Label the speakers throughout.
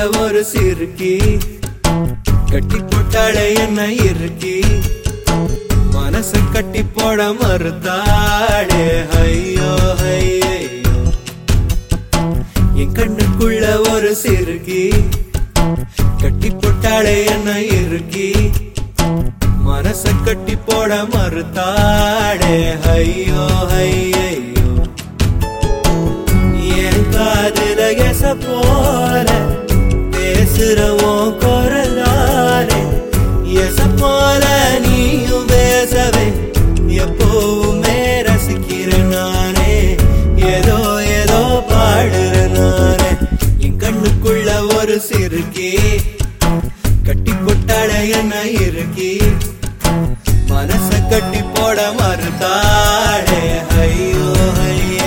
Speaker 1: ஒரு சிறுக்கி கட்டி போட்டாளே என்ன இறுக்கி மனச கட்டி போட மறுத்தாளே ஐயோ ஐயோ என் கண்ணுக்குள்ள ஒரு சிறுக்கி கட்டி போட்டாளே என்ன இறுக்கி மனச கட்டி போட மறுத்தாளே ஐயோ ஐயோ என் காதுல எச போல பேசுறவோம் குரலாலே எச போல நீயும் பேசவே எப்பவுமே ரசிக்கிறேன் நானே ஏதோ ஏதோ பாடுறேன் நானே என் கண்ணுக்குள்ள ஒரு சிறுக்கி கட்டி போட்டாள என்ன இறுக்கி மனச கட்டி போட மறுத்தாளே ஐயோ ஐயே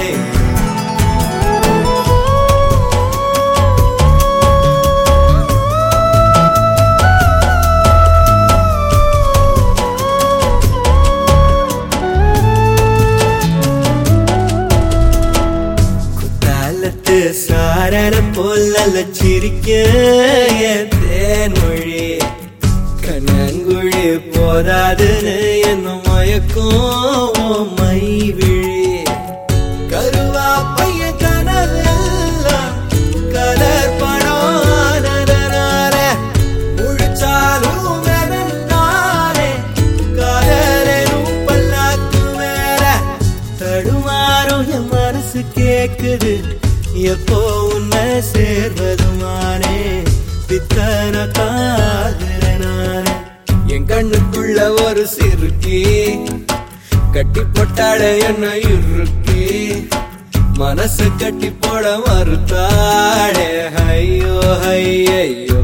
Speaker 1: குத்தாலத்து சாரன போல் நல்ல சிரிக்க என் தேன்மொழி கண்ணங்குழி போதாதுன்னு என்ன மயக்கும் மை விழி கருவா பைய கனவெல்லாம் கலர் பணானே முழிச்சாலும் நானே காதலும் பல்லாக்கு மேல தடுமாறும் என் மனசு கேக்குது எப்போ உன்னை சேர்வதுமானே பித்தன காதுறனானே என் கண்ணுக்குள்ள ஒரு சிறுக்கி கட்டி போட்டாள என்ன இறுக்கி மனசு கட்டி போட மறுத்தாளே ஐயோ ஐயோ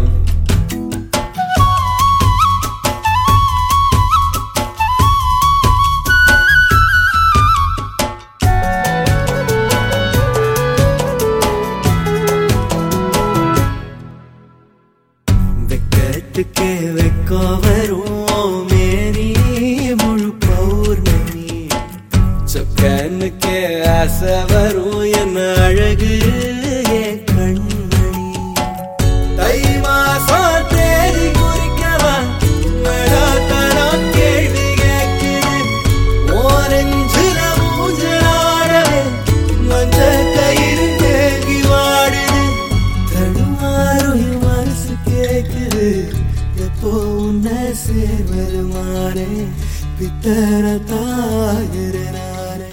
Speaker 1: வெக்கத்துக்கே வெக்கம் வரும் மேரி முழு பௌர்ணமி சொக்கனுக்கே ஆசை வரும் என்ன அழகு என் கண்மணி தை மாசம் தேடி குறிக்கவா மழாத்தனம் கேள்வி கேட்குது ஓரஞ்சுல மூஞ்சலாடவே மஞ்ச கயிறு தேங்கி வாடுது தடுமாறும் மனசு கேக்குது எப்போ உன்னை சேர்வருமானே பித்தர தாகிறனானே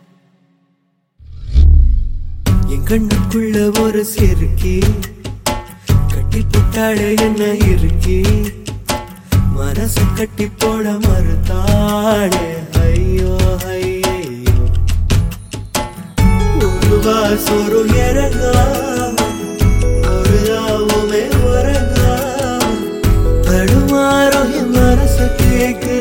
Speaker 1: என் கண்ணுக்குள்ள ஒரு சிறுக்கி கட்டி போட்டாளே என்ன இறுக்கி மனச கட்டி போட மறுத்தாளே ஐயோ ஐயோ ஒரு வாசொரு இறங்காம ஒரு ராவுமே உறங்காம தடுமாறும் என் மனச கேக்கு